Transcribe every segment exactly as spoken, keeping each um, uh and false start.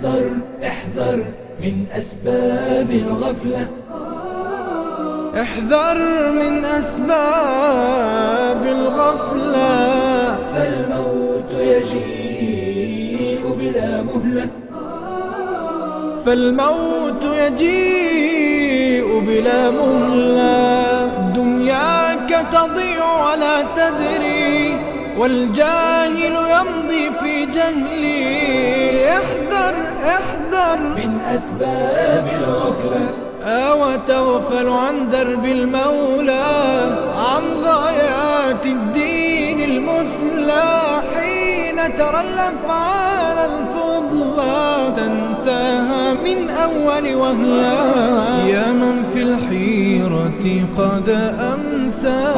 احذر احذر من أسباب الغفلة، احذر من أسباب الغفلة، فالموت يجيء بلا مهلة، فالموت يجيء بلا مهلة. دنياك تضيع ولا تدري، والجاهل يمضي في جهله. احذر احذر من أسباب الغفلة، أو تغفل عن درب المولى، عن غايات الدين المثلى. حين ترى الأفعال الفضلى تنساها من أول وهلة. يا من في الحيرة قد أمسى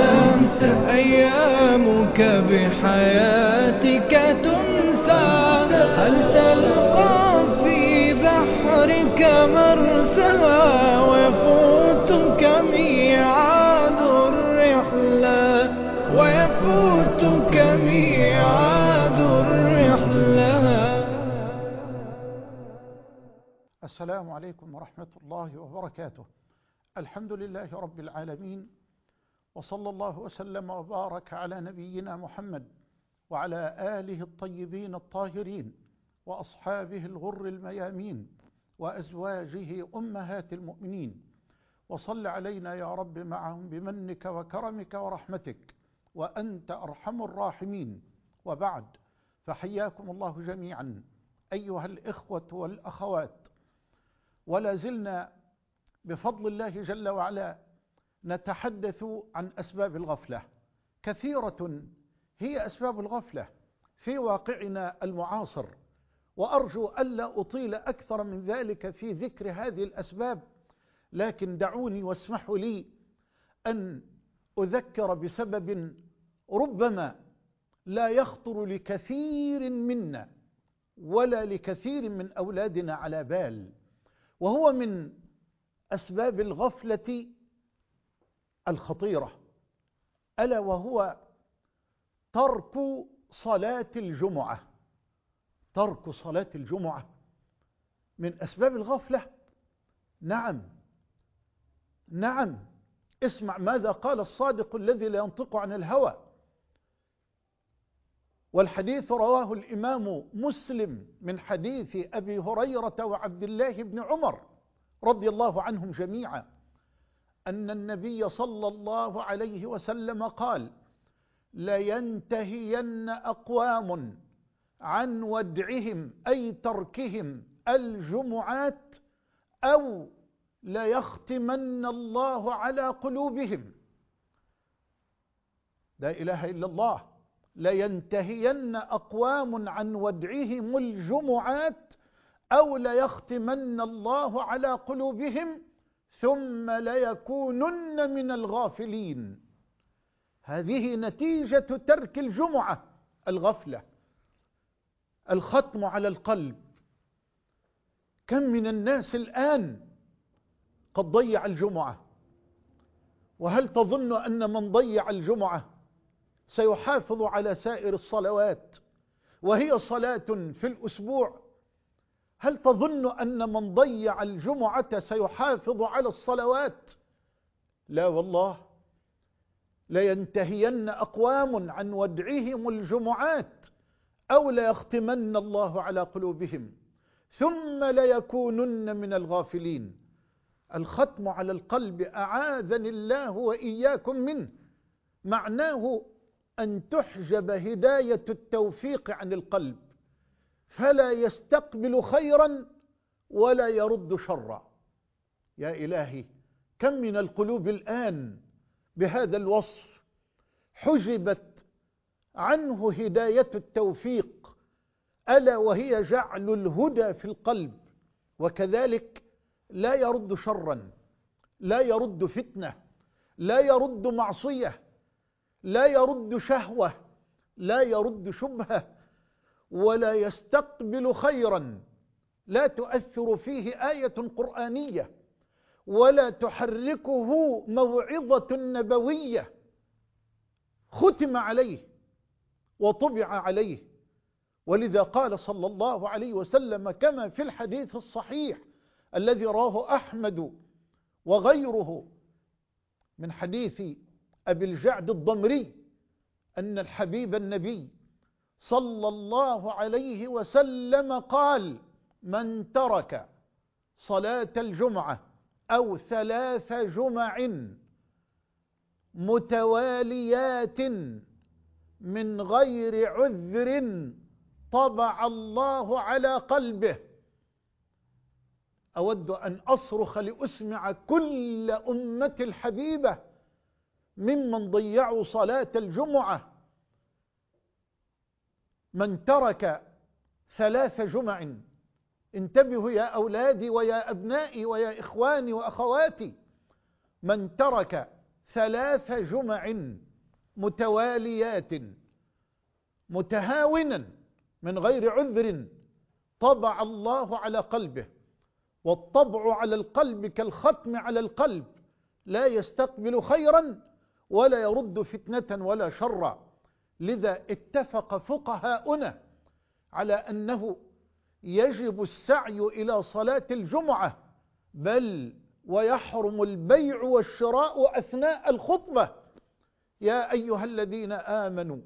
أيامك بحياتك تنسى. هل تلقى في بحرك مرسى، ويفوتك ميعاد الرحلة، ويفوتك ميعاد الرحلة. السلام عليكم ورحمة الله وبركاته. الحمد لله رب العالمين، وصلى الله وسلم وبارك على نبينا محمد وعلى آله الطيبين الطاهرين وأصحابه الغر الميامين وأزواجه أمهات المؤمنين، وصل علينا يا رب معهم بمنك وكرمك ورحمتك، وأنت أرحم الراحمين. وبعد، فحياكم الله جميعا أيها الإخوة والأخوات، ولا زلنا بفضل الله جل وعلا نتحدث عن أسباب الغفلة. كثيرة هي أسباب الغفلة في واقعنا المعاصر، وأرجو ألا أطيل أكثر من ذلك في ذكر هذه الأسباب، لكن دعوني واسمحوا لي أن أذكر بسبب ربما لا يخطر لكثير منا ولا لكثير من أولادنا على بال، وهو من أسباب الغفلة الخطيرة، ألا وهو ترك صلاة الجمعة. ترك صلاة الجمعة من أسباب الغفلة. نعم نعم، اسمع ماذا قال الصادق الذي لا ينطق عن الهوى، والحديث رواه الإمام مسلم من حديث أبي هريرة وعبد الله بن عمر رضي الله عنهم جميعا، أن النبي صلى الله عليه وسلم قال: لينتهين أقوام عن ودعهم أي تركهم الجمعات، أو ليختمن الله على قلوبهم. لا إله إلا الله. لينتهين أقوام عن ودعهم الجمعات، أو ليختمن الله على قلوبهم، ثم ليكونن من الغافلين. هذه نتيجة ترك الجمعة، الغفلة، الختم على القلب. كم من الناس الآن قد ضيع الجمعة، وهل تظن أن من ضيع الجمعة سيحافظ على سائر الصلوات وهي صلاة في الأسبوع؟ هل تظن أن من ضيع الجمعة سيحافظ على الصلوات؟ لا والله. لينتهين أقوام عن ودعهم الجمعات، أو ليختمن الله على قلوبهم، ثم ليكونن من الغافلين. الختم على القلب أعاذني الله وإياكم منه، معناه أن تحجب هداية التوفيق عن القلب، فلا يستقبل خيرا ولا يرد شرا. يا إلهي، كم من القلوب الآن بهذا الوصف حجبت عنه هداية التوفيق، ألا وهي جعل الهدى في القلب، وكذلك لا يرد شرا، لا يرد فتنة، لا يرد معصية، لا يرد شهوة، لا يرد شبهة، ولا يستقبل خيرا، لا تؤثر فيه آية قرآنية، ولا تحركه موعظة نبوية. ختم عليه وطبع عليه ولذا قال صلى الله عليه وسلم كما في الحديث الصحيح الذي رواه أحمد وغيره من حديث أبي الجعد الضمري أن الحبيب النبي صلى الله عليه وسلم قال: من ترك صلاة الجمعة أو ثلاث جمع متواليات من غير عذر طبع الله على قلبه. أود أن أصرخ لأسمع كل أمة الحبيبة ممن ضيعوا صلاة الجمعة: من ترك ثلاث جمع، انتبهوا يا أولادي ويا أبنائي ويا إخواني وأخواتي، من ترك ثلاث جمع متواليات متهاونا من غير عذر طبع الله على قلبه. والطبع على القلب كالختم على القلب، لا يستقبل خيرا ولا يرد فتنة ولا شرا. لذا اتفق فقهاؤنا على أنه يجب السعي إلى صلاة الجمعة، بل ويحرم البيع والشراء أثناء الخطبة. يا أيها الذين آمنوا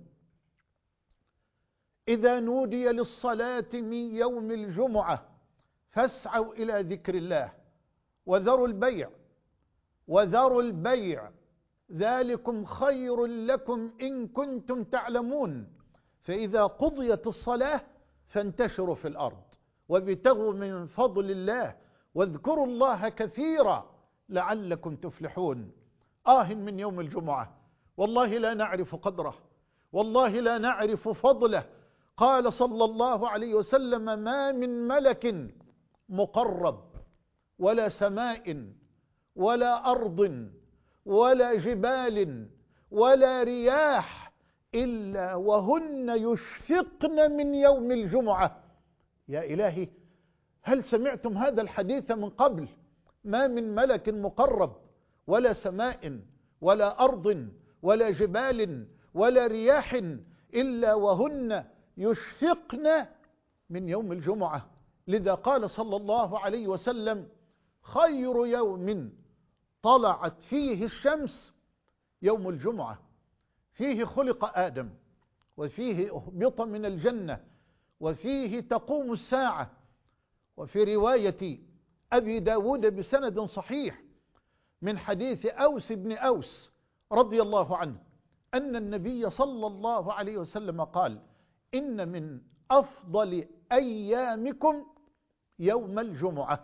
إذا نودي للصلاة من يوم الجمعة فاسعوا إلى ذكر الله وذروا البيع وذروا البيع ذلكم خير لكم إن كنتم تعلمون. فإذا قضيت الصلاة فانتشروا في الأرض وابتغوا من فضل الله واذكروا الله كثيرا لعلكم تفلحون. آه من يوم الجمعة، والله لا نعرف قدره، والله لا نعرف فضله. قال صلى الله عليه وسلم: ما من ملك مقرب ولا سماء ولا أرض ولا جبال ولا رياح إلا وهن يشفقن من يوم الجمعة. يا إلهي، هل سمعتم هذا الحديث من قبل؟ ما من ملك مقرب ولا سماء ولا أرض ولا جبال ولا رياح إلا وهن يشفقن من يوم الجمعة. لذا قال صلى الله عليه وسلم: خير يوم طلعت فيه الشمس يوم الجمعة، فيه خلق آدم، وفيه أهبط من الجنة، وفيه تقوم الساعة. وفي رواية أبي داود بسند صحيح من حديث أوس بن أوس رضي الله عنه أن النبي صلى الله عليه وسلم قال: إن من أفضل أيامكم يوم الجمعة،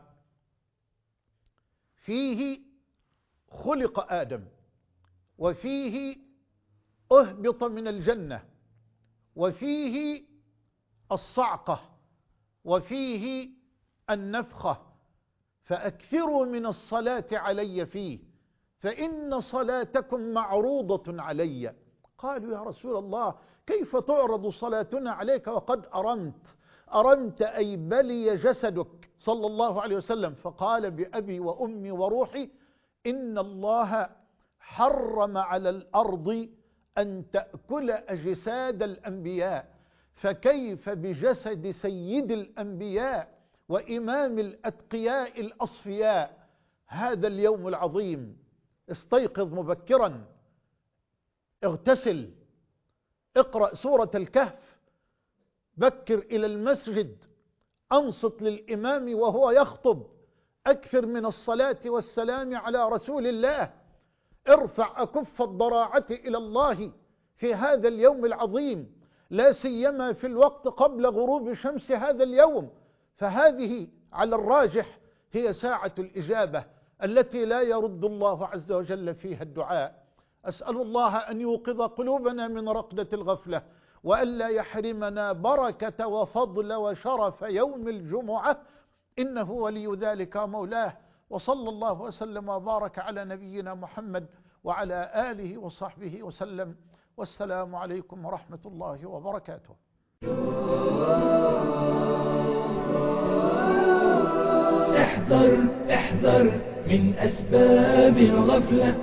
فيه خلق آدم، وفيه أهبط من الجنة، وفيه الصعقة، وفيه النفخة، فأكثروا من الصلاة علي فيه فإن صلاتكم معروضة علي. قالوا: يا رسول الله، كيف تعرض صلاتنا عليك وقد أرمت؟ أرمت أي بلي جسدك صلى الله عليه وسلم. فقال: بأبي وأمي وروحي، إن الله حرم على الأرض أن تأكل أجساد الأنبياء، فكيف بجسد سيد الأنبياء وإمام الأتقياء الأصفياء؟ هذا اليوم العظيم، استيقظ مبكرا، اغتسل، اقرأ سورة الكهف، بكر إلى المسجد، أنصت للإمام وهو يخطب، أكثر من الصلاة والسلام على رسول الله، ارفع أكف الضراعة إلى الله في هذا اليوم العظيم، لا سيما في الوقت قبل غروب شمس هذا اليوم، فهذه على الراجح هي ساعة الإجابة التي لا يرد الله عز وجل فيها الدعاء. أسأل الله أن يوقظ قلوبنا من رقدة الغفلة، وألا يحرمنا بركة وفضل وشرف يوم الجمعة، إنه ولي ذلك مولاه. وصلى الله وسلم وبارك على نبينا محمد وعلى آله وصحبه وسلم، والسلام عليكم ورحمة الله وبركاته. احذر احذر من أسباب الغفلة،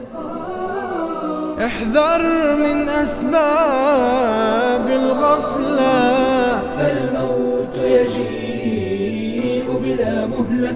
احذر من أسباب الغفلة. مهلة.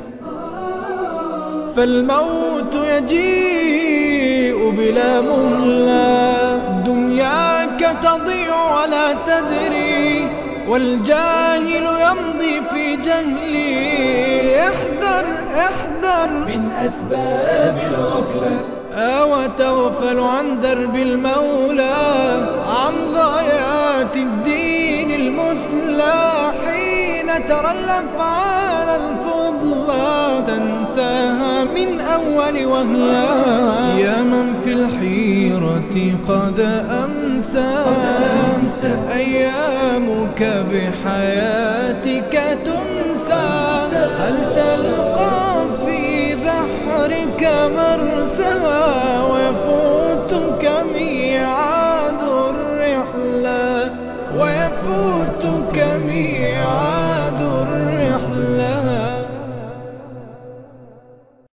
فالموت يجيء بلا مهلة، دنياك تضيع ولا تدري، والجاهل يمضي في جهله. احذر احذر من أسباب الغفلة. أو تغفل عن درب المولى، عن غايات الدين المثلى، حين ترى الأفعال الفضلى تنساها من أول وهلة. يا من في الحيرة قد أمسى، أيامك بحياتك تنسى. هل تلقى في بحرك مرسى، ويفوتك ميعاد الرحلة، ويفوتك ميعاد